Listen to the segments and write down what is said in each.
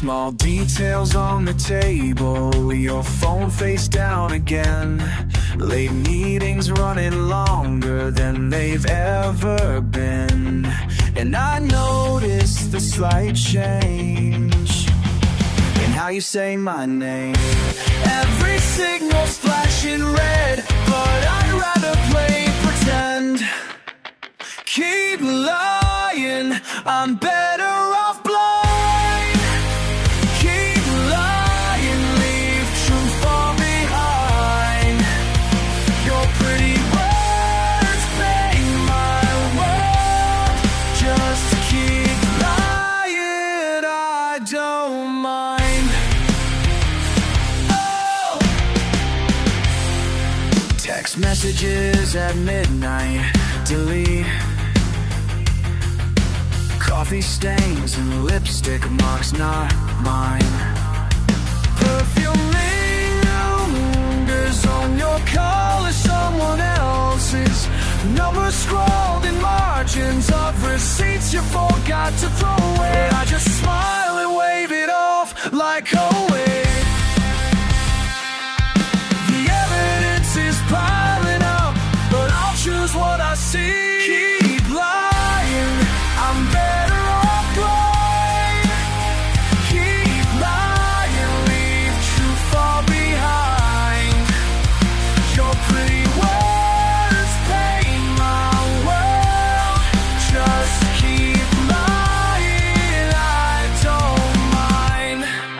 Small details on the table, your phone face down again. Late meetings running longer than they've ever been. And I noticed the slight change in how you say my name. Every signal's flashing red, but I'd rather play pretend. Keep lying, I'm better off blind. Keep lying, leave truth far behind. Your pretty words paint my world. Just keep lying, I don't mind. Oh! Text messages at midnight, delete. Coffee stains and lipstick marks, not mine. Perfume lingers on your collar, someone else's. Numbers scrawled in margins of receipts you forgot to throw away. I just smile and wave it off like always. The evidence is piling up, but I'll choose what I see. Keep lying, I'm better off blind. Keep lying, leave truth far behind. Your pretty words paint my world. Just keep lying, I don't mind.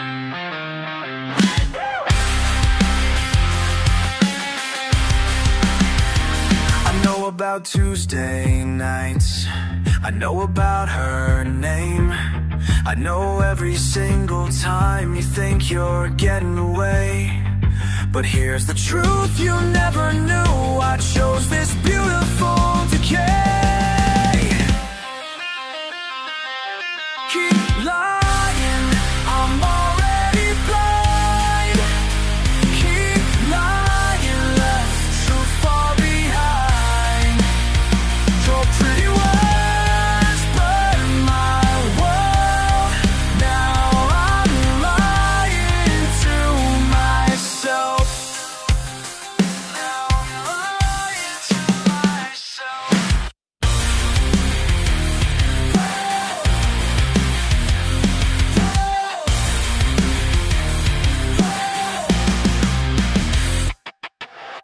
I know about Tuesday nights, I know about her name. I know every single time you think you're getting away. But here's the truth you never knew, I chose this beautiful decay. Keep lying.